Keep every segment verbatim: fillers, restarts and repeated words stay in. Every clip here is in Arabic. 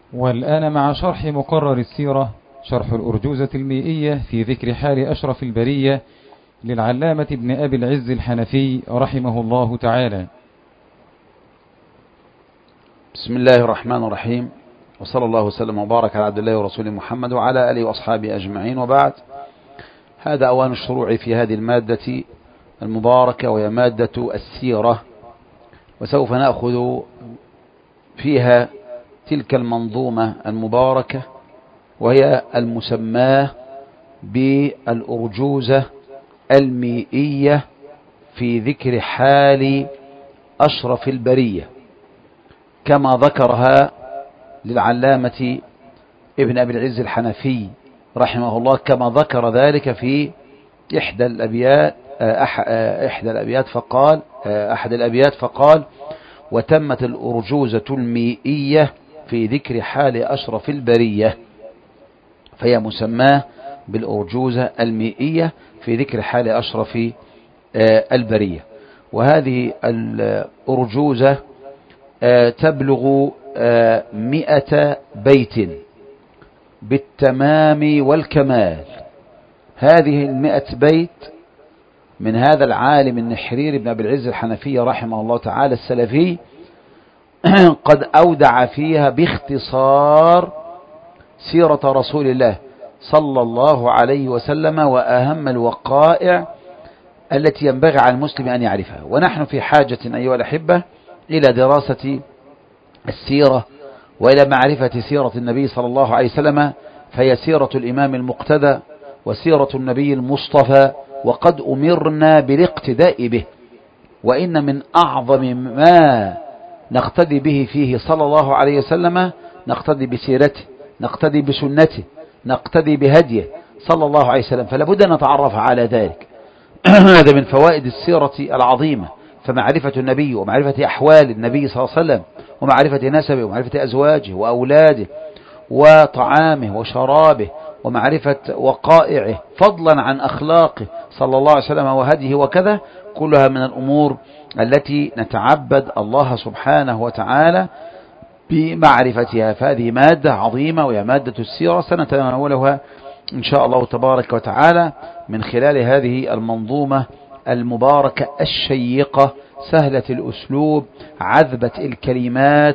والآن مع شرح مقرر السيرة، شرح الأرجوزة المائية في ذكر حال أشرف البرية للعلامة ابن أبي العز الحنفي رحمه الله تعالى. بسم الله الرحمن الرحيم، وصلى الله وسلم وبارك على عبد الله ورسوله محمد وعلى آله وأصحابه أجمعين، وبعد. هذا أوان الشروع في هذه المادة المباركة، وهي مادة السيرة، وسوف نأخذ فيها تلك المنظومة المباركة وهي المسماة بالأرجوزة المائية في ذكر حال أشرف البرية، كما ذكرها للعلامة ابن أبي العز الحنفي رحمه الله، كما ذكر ذلك في إحدى الأبيات إحدى الأبيات فقال أحد الأبيات فقال: وتمت الأرجوزة المائية في ذكر حال أشرف البرية، فهي مسماه بالأرجوزة المائية في ذكر حال أشرف البرية. وهذه الأرجوزة تبلغ مئة بيت بالتمام والكمال. هذه المئة بيت من هذا العالم النحرير ابن أبي العز الحنفي رحمه الله تعالى السلفي، قد أودع فيها باختصار سيرة رسول الله صلى الله عليه وسلم وأهم الوقائع التي ينبغي على المسلم أن يعرفها. ونحن في حاجة أيها الأحبة إلى دراسة السيرة وإلى معرفة سيرة النبي صلى الله عليه وسلم، فهي سيرة الإمام المقتدى وسيرة النبي المصطفى، وقد أمرنا بالاقتداء به. وإن من أعظم ما نقتدي به فيه صلى الله عليه وسلم نقتدي بسيرته، نقتدي بسنته، نقتدي بهديه صلى الله عليه وسلم، فلا بد أن نتعرف على ذلك. هذا من فوائد السيرة العظيمة، فمعرفة النبي ومعرفة أحوال النبي صلى الله عليه وسلم ومعرفة نسبه ومعرفة أزواجه وأولاده وطعامه وشرابه ومعرفة وقائعه، فضلا عن أخلاقه صلى الله عليه وسلم وهديه وكذا، كلها من الأمور التي نتعبد الله سبحانه وتعالى بمعرفتها. فهذه مادة عظيمة وهي مادة السيرة، سنتناولها إن شاء الله تبارك وتعالى من خلال هذه المنظومة المباركة الشيقة، سهلة الأسلوب، عذبة الكلمات،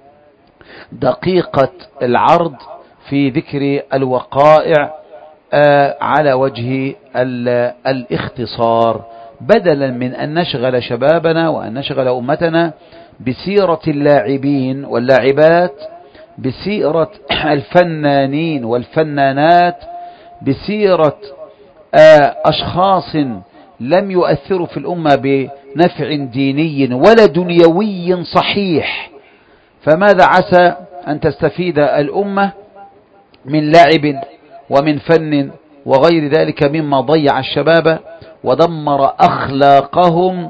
دقيقة العرض في ذكر الوقائع على وجه الاختصار، بدلا من أن نشغل شبابنا وأن نشغل أمتنا بسيرة اللاعبين واللاعبات، بسيرة الفنانين والفنانات، بسيرة أشخاص لم يؤثروا في الأمة بنفع ديني ولا دنيوي صحيح. فماذا عسى أن تستفيد الأمة من لعب ومن فن وغير ذلك مما ضيع الشباب ودمر أخلاقهم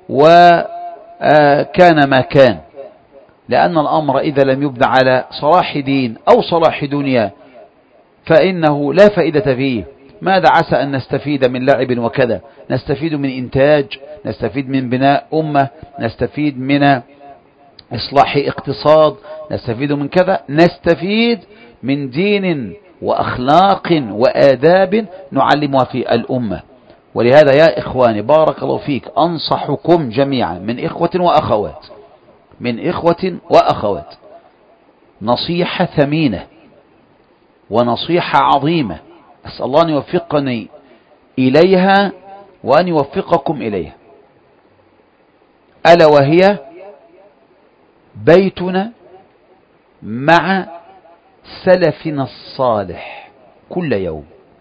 وكان ما كان. لأن الأمر إذا لم يبنى على صلاح دين أو صلاح دنيا فإنه لا فائدة فيه. ماذا عسى أن نستفيد من لعب وكذا؟ نستفيد من إنتاج، نستفيد من بناء أمة، نستفيد من إصلاح اقتصاد، نستفيد من كذا، نستفيد من دين وأخلاق وآداب نعلمها في الأمة. ولهذا يا إخواني بارك الله فيك، أنصحكم جميعا من إخوة وأخوات من إخوة وأخوات نصيحة ثمينة ونصيحة عظيمة، أسأل الله أن يوفقني إليها وأن يوفقكم إليها، ألا وهي بيتنا مع سلفنا الصالح كل يوم.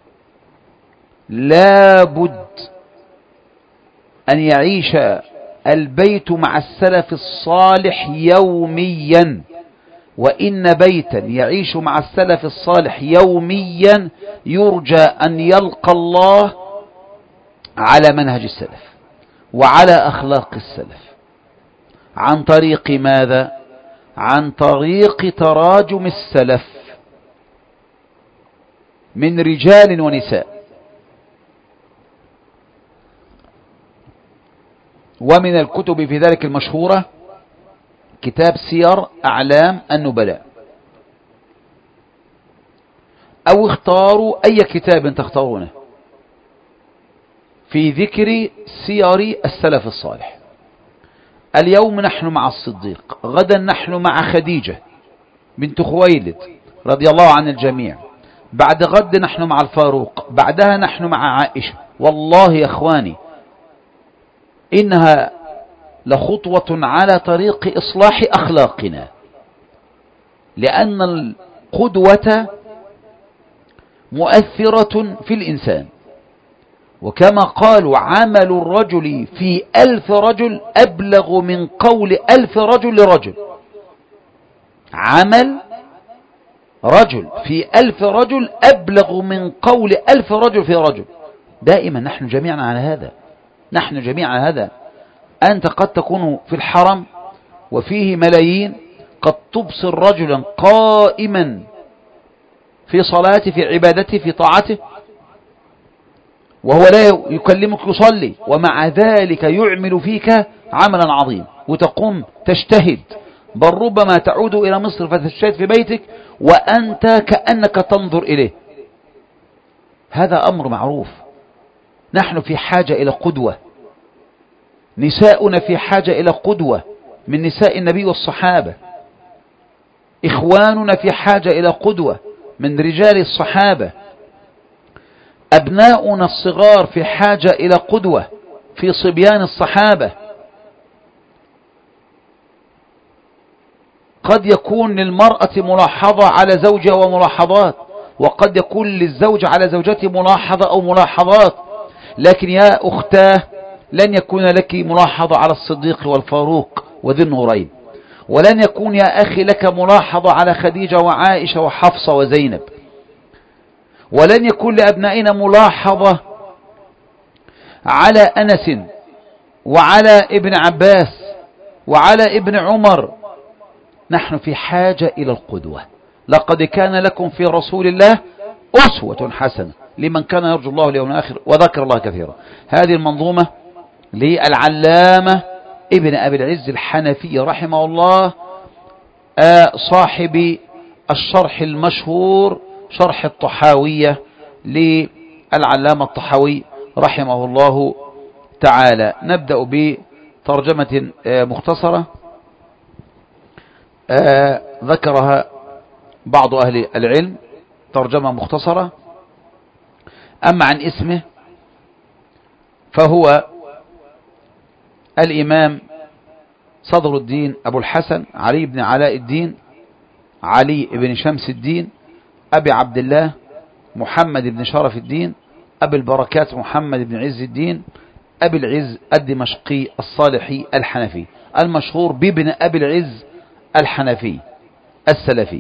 لا بد أن يعيش البيت مع السلف الصالح يوميا، وإن بيتا يعيش مع السلف الصالح يوميا يرجى أن يلقى الله على منهج السلف وعلى أخلاق السلف. عن طريق ماذا؟ عن طريق تراجم السلف من رجال ونساء. ومن الكتب في ذلك المشهورة كتاب سير أعلام النبلاء أو اختاروا أي كتاب تختارونه في ذكر سير السلف الصالح. اليوم نحن مع الصديق، غدا نحن مع خديجة بنت خويلد رضي الله عن الجميع، بعد غد نحن مع الفاروق، بعدها نحن مع عائشة. والله يا أخواني إنها لخطوة على طريق إصلاح أخلاقنا، لأن القدوة مؤثرة في الإنسان، وكما قالوا عمل الرجل في ألف رجل أبلغ من قول ألف رجل لرجل. عمل رجل في ألف رجل أبلغ من قول ألف رجل في رجل. دائما نحن جميعا على هذا، نحن جميعا على هذا. أنت قد تكون في الحرم وفيه ملايين، قد تبصر رجلا قائما في صلاته في عبادته في طاعته وهو لا يكلمك يصلي، ومع ذلك يعمل فيك عملا عظيم وتقوم تجتهد، بل ربما تعود إلى مصر فتجتهد في بيتك وأنت كأنك تنظر إليه. هذا أمر معروف. نحن في حاجة إلى قدوة، نساؤنا في حاجة إلى قدوة من نساء النبي والصحابة، إخواننا في حاجة إلى قدوة من رجال الصحابة، أبناؤنا الصغار في حاجة إلى قدوة في صبيان الصحابة. قد يكون للمرأة ملاحظة على زوجها وملاحظات، وقد يكون للزوج على زوجته ملاحظة أو ملاحظات، لكن يا أختاه لن يكون لك ملاحظة على الصديق والفاروق وذي النورين، ولن يكون يا أخي لك ملاحظة على خديجة وعائشة وحفصة وزينب، ولن يكون لأبنائنا ملاحظة على أنس وعلى ابن عباس وعلى ابن عمر. نحن في حاجة إلى القدوة. لقد كان لكم في رسول الله أسوة حسنة لمن كان يرجو الله اليوم الآخر وذكر الله كثيرا. هذه المنظومة للعلامة ابن أبي العز الحنفي رحمه الله، صاحب الشرح المشهور شرح الطحاوية للعلامة الطحاوي رحمه الله تعالى. نبدأ بترجمة مختصرة ذكرها بعض أهل العلم، ترجمة مختصرة. أما عن اسمه فهو الإمام صدر الدين أبو الحسن علي بن علاء الدين علي بن شمس الدين أبي عبد الله محمد بن شرف الدين أبي البركات محمد بن عز الدين أبي العز الدمشقي الصالحي الحنفي، المشهور بابن أبي العز الحنفي السلفي.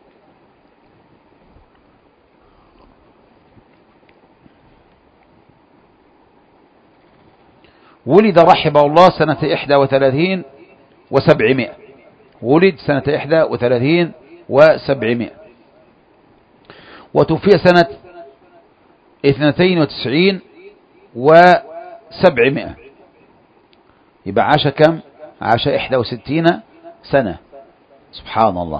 ولد رحمه الله سنة إحدى وثلاثين وسبعمائة، ولد سنة إحدى وثلاثين وسبعمائة، وتوفي سنة اثنتين وتسعين وسبعمائة، يبقى عاش كم؟ عاش إحدى وستين سنة. سبحان الله.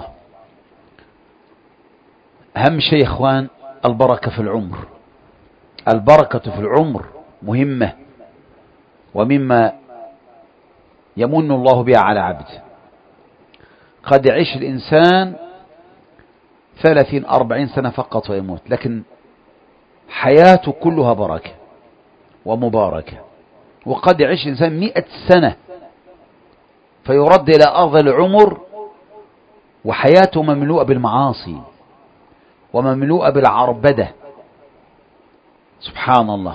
أهم شيء يا إخوان البركة في العمر، البركة في العمر مهمة، ومما يمن الله بها على عبده. قد يعيش الإنسان ثلاثين أربعين سنة فقط ويموت، لكن حياته كلها بركة ومباركة. وقد يعيش الإنسان مئة سنة فيرد إلى أرض العمر وحياته مملوءة بالمعاصي ومملوءة بالعربدة. سبحان الله.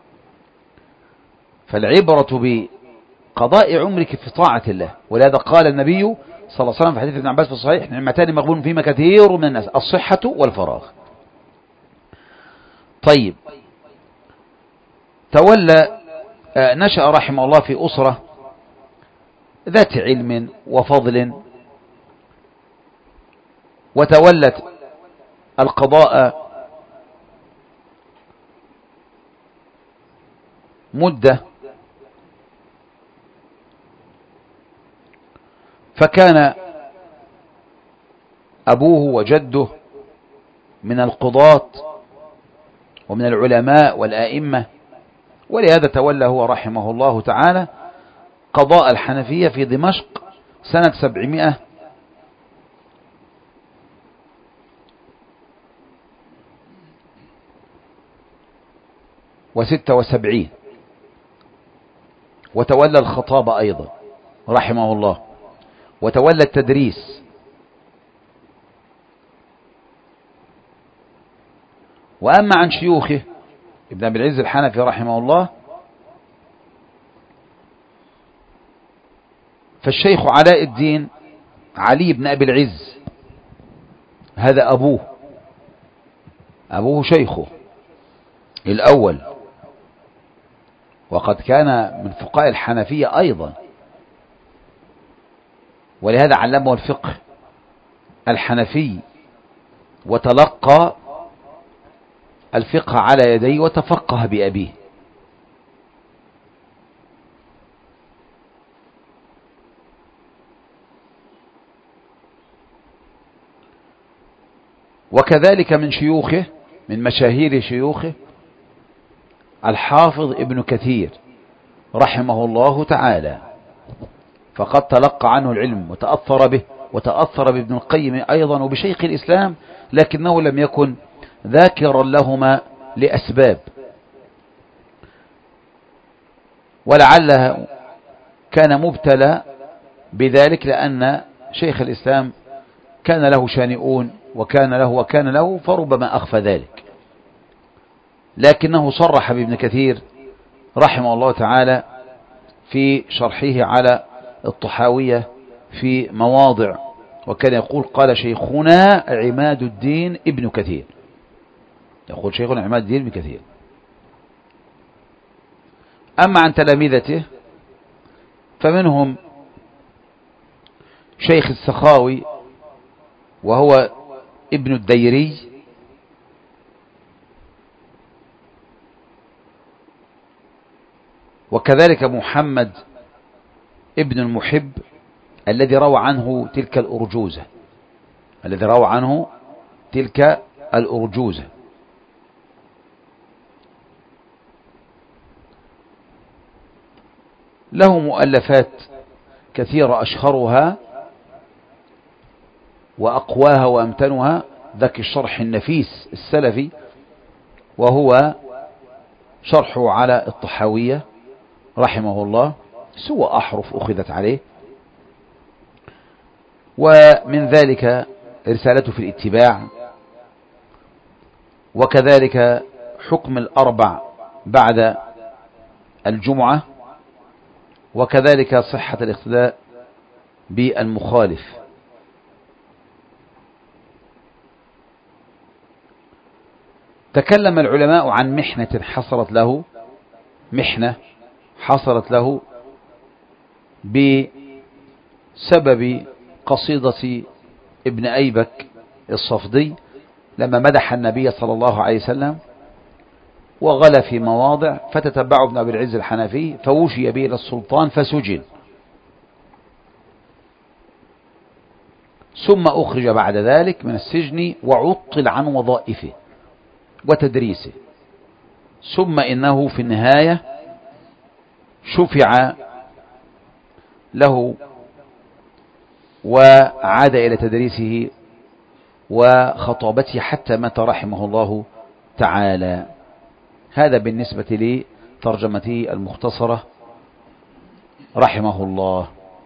فالعبرة بقضاء عمرك في طاعة الله، ولهذا قال النبي صلى الله عليه وسلم في حديث ابن عباس في الصحيح: نعمتان مغبون فيما كثير من الناس، الصحة والفراغ. طيب، تولى نشأ رحمه الله في أسرة ذات علم وفضل، وتولت القضاء مدة، فكان أبوه وجده من القضاة ومن العلماء والآئمة، ولهذا تولى هو رحمه الله تعالى قضاء الحنفية في دمشق سنة سبعمائة وستة وسبعين، وتولى الخطابة أيضا رحمه الله، وتولى التدريس. وأما عن شيوخه ابن أبي العز الحنفي رحمه الله فالشيخ علاء الدين علي بن أبي العز، هذا أبوه، أبوه شيخه الأول، وقد كان من فقهاء الحنفية أيضا، ولهذا علمه الفقه الحنفي وتلقى الفقه على يديه وتفقه بأبيه. وكذلك من شيوخه، من مشاهير شيوخه الحافظ ابن كثير رحمه الله تعالى، فقد تلقى عنه العلم وتأثر به، وتأثر بابن القيم أيضا وبشيخ الإسلام، لكنه لم يكن ذاكرا لهما لأسباب، ولعله كان مبتلى بذلك لأن شيخ الإسلام كان له شانئون وكان له وكان له فربما أخفى ذلك، لكنه صرح بابن كثير رحمه الله تعالى في شرحه على الطحاوية في مواضع، وكان يقول قال شيخنا عماد الدين ابن كثير، يقول شيخنا عماد الدين ابن كثير. أما عن تلامذته فمنهم شيخ السخاوي وهو ابن الديري، وكذلك محمد ابن المحب الذي روى عنه تلك الأرجوزة، الذي روى عنه تلك الأرجوزة. له مؤلفات كثيرة أشهرها وأقواها وأمتنها ذاك الشرح النفيس السلفي، وهو شرحه على الطحاوية رحمه الله، سوى أحرف أخذت عليه. ومن ذلك رسالته في الاتباع، وكذلك حكم الأربع بعد الجمعة، وكذلك صحة الاقتداء بالمخالف. تكلم العلماء عن محنة حصلت له، محنة حصلت له بسبب قصيدة ابن أيبك الصفدي لما مدح النبي صلى الله عليه وسلم وغلى في مواضع، فتتبعه ابن أبي العز الحنفي فوشي به إلى السلطان فسجن، ثم أخرج بعد ذلك من السجن وعطل عن وظائفه وتدريسه، ثم إنه في النهاية شفع له وعاد إلى تدريسه وخطابته حتى مات رحمه الله تعالى. هذا بالنسبة لترجمته المختصرة رحمه الله.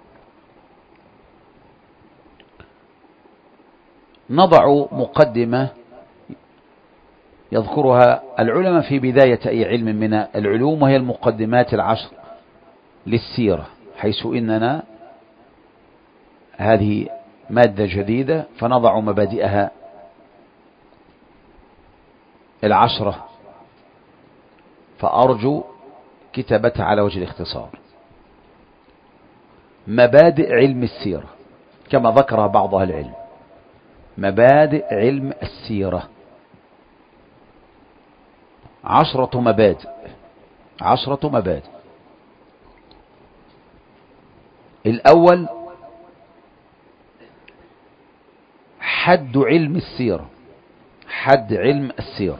نضع مقدمة يذكرها العلماء في بداية أي علم من العلوم، وهي المقدمات العشر للسيرة، حيث إننا هذه مادة جديدة فنضع مبادئها العشرة، فأرجو كتابتها على وجه الاختصار. مبادئ علم السيرة كما ذكرها بعض أهل العلم، مبادئ علم السيرة عشرة مبادئ، عشرة مبادئ. الأول حد علم السيرة، حد علم السيرة.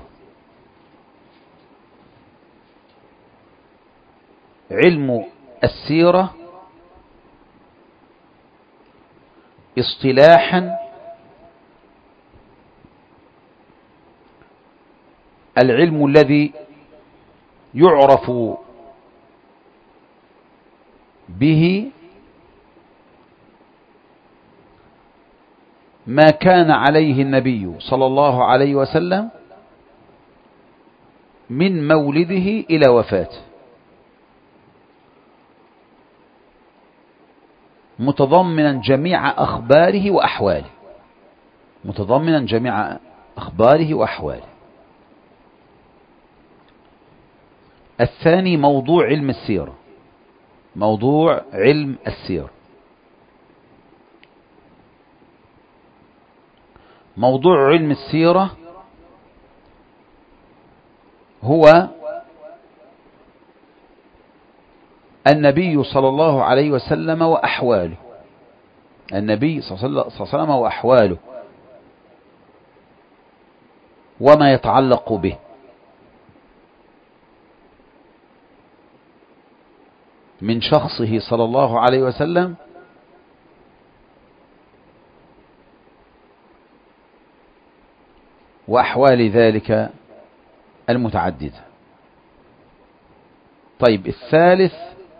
علم السيرة اصطلاحا العلم الذي يعرف به ما كان عليه النبي صلى الله عليه وسلم من مولده إلى وفاته، متضمنا جميع أخباره وأحواله، متضمنا جميع أخباره وأحواله. الثاني موضوع علم السيرة، موضوع علم السيرة. موضوع علم السيرة هو النبي صلى الله عليه وسلم وأحواله، النبي صلى الله عليه وسلم وأحواله وما يتعلق به من شخصه صلى الله عليه وسلم وأحوال ذلك المتعددة. طيب، الثالث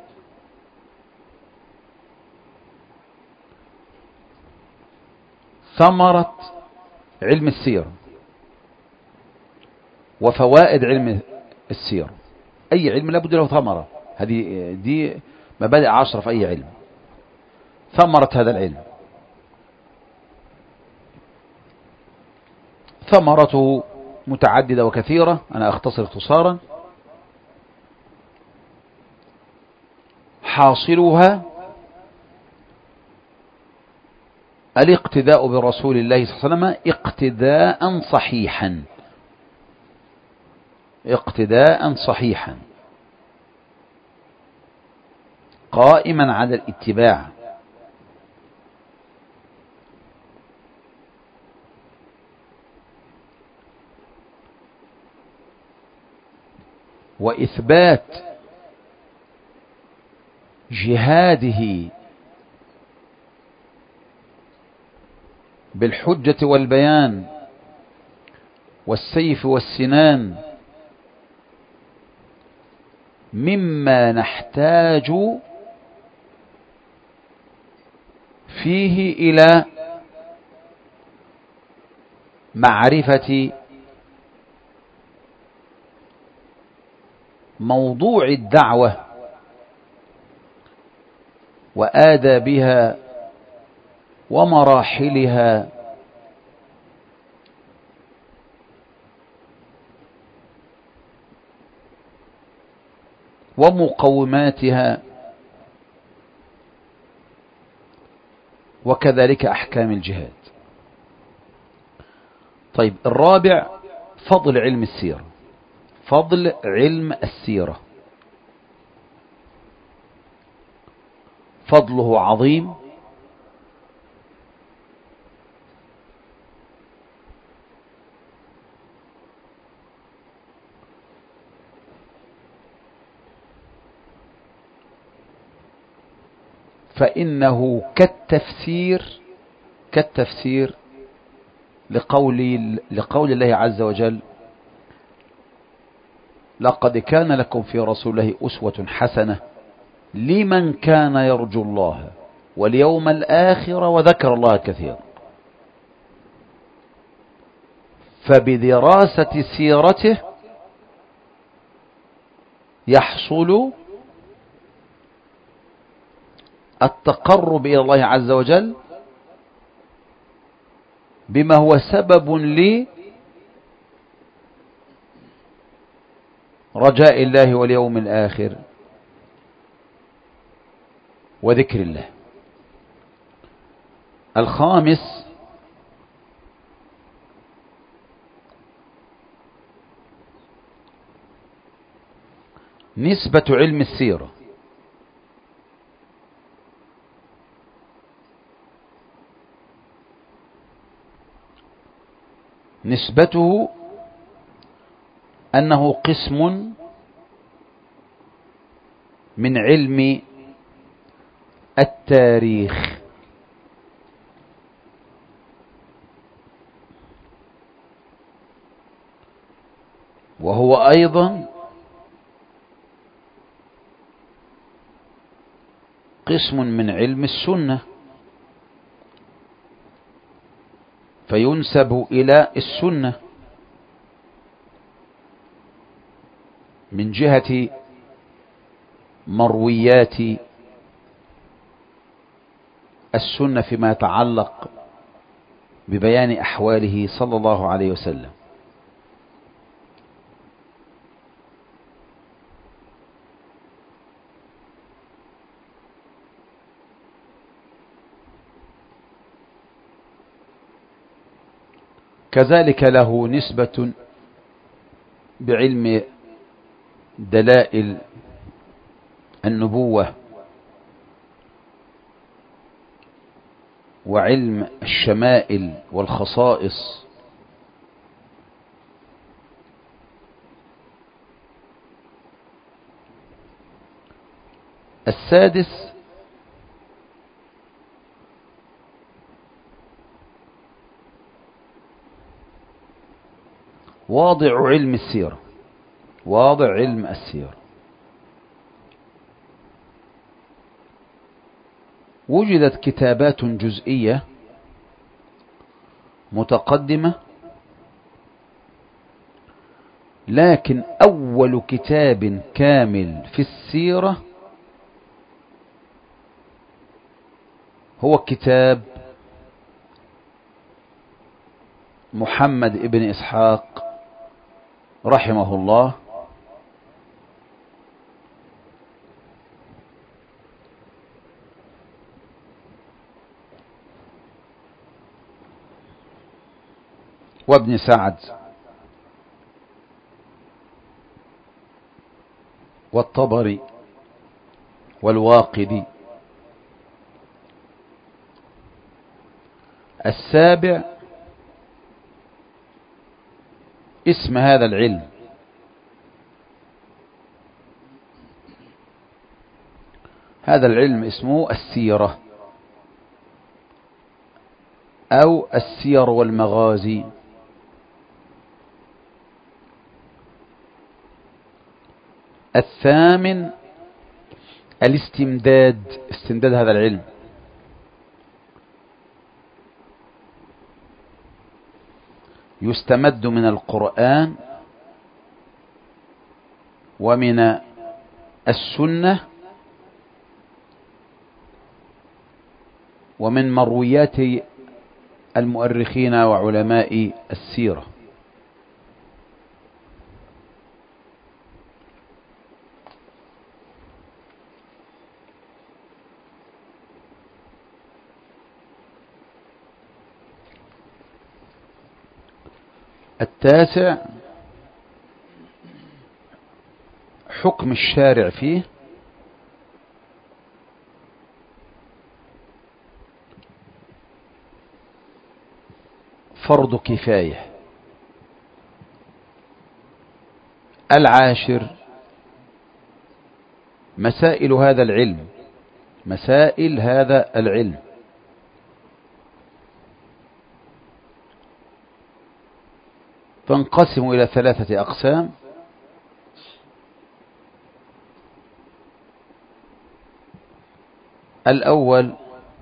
ثمرة علم السيرة وفوائد علم السيرة. أي علم لابد له ثمرة، هذه دي مبادئ عشرة في أي علم. ثمرة هذا العلم، ثمرته متعددة وكثيرة، أنا أختصر اختصارا. حاصلها الاقتداء برسول الله صلى الله عليه وسلم اقتداء صحيحا، اقتداء صحيحا قائما على الاتباع، وإثبات جهاده بالحجة والبيان والسيف والسنان مما نحتاج فيه إلى معرفة موضوع الدعوة وآدابها ومراحلها ومقوماتها، وكذلك أحكام الجهاد. طيب، الرابع فضل علم السيرة، فضل علم السيرة. فضله عظيم فإنه كالتفسير كالتفسير لقول لقول الله عز وجل: لقد كان لكم في رسول الله أسوة حسنة لمن كان يرجو الله واليوم الآخر وذكر الله كثيرا. فبدراسة سيرته يحصل التقرب إلى الله عز وجل بما هو سبب لرجاء الله واليوم الآخر وذكر الله. الخامس نسبة علم السيرة نسبته أنه قسم من علم التاريخ، وهو أيضا قسم من علم السنة، فينسب إلى السنة من جهة مرويات السنة فيما يتعلق ببيان أحواله صلى الله عليه وسلم. كذلك له نسبة بعلم دلائل النبوة وعلم الشمائل والخصائص. السادس واضع علم السيرة، واضع علم السيرة. وجدت كتابات جزئية متقدمة، لكن أول كتاب كامل في السيرة هو كتاب محمد ابن إسحاق رحمه الله، وابن سعد والطبري والواقدي. السابع اسم هذا العلم هذا العلم اسمه السيرة أو السير والمغازي. الثامن الاستمداد، استمداد هذا العلم، يستمد من القرآن ومن السنة ومن مرويات المؤرخين وعلماء السيرة. التاسع حكم الشارع فيه، فرض كفاية. العاشر مسائل هذا العلم، مسائل هذا العلم. تنقسم إلى ثلاثة أقسام: الأول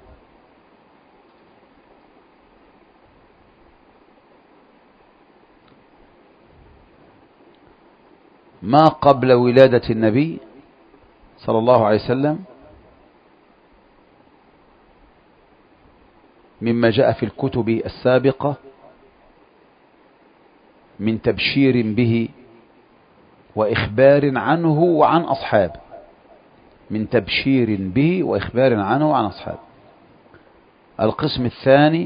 ما قبل ولادة النبي صلى الله عليه وسلم مما جاء في الكتب السابقة من تبشير به وإخبار عنه وعن أصحابه، من تبشير به وإخبار عنه وعن أصحابه. القسم الثاني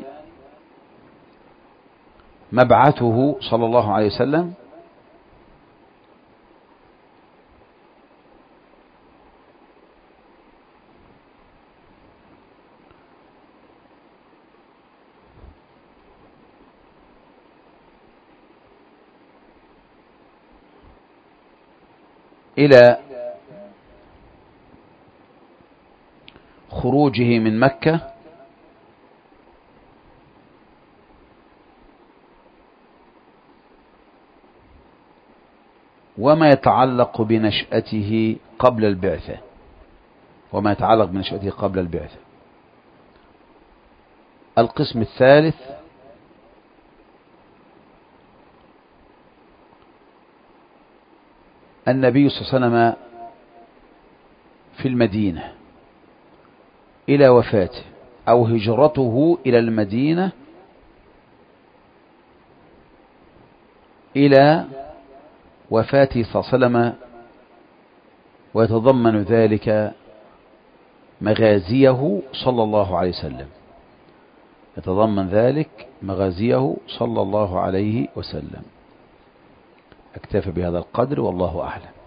مبعثه صلى الله عليه وسلم، إلى خروجه من مكة وما يتعلق بنشأته قبل البعثة وما يتعلق بنشأته قبل البعثة. القسم الثالث النبي صلى الله عليه وسلم في المدينة إلى وفاته أو هجرته إلى المدينة إلى وفاته صلى الله عليه وسلم، ويتضمن ذلك مغازيه صلى الله عليه وسلم يتضمن ذلك مغازيه صلى الله عليه وسلم. أكتفي بهذا القدر والله أعلم.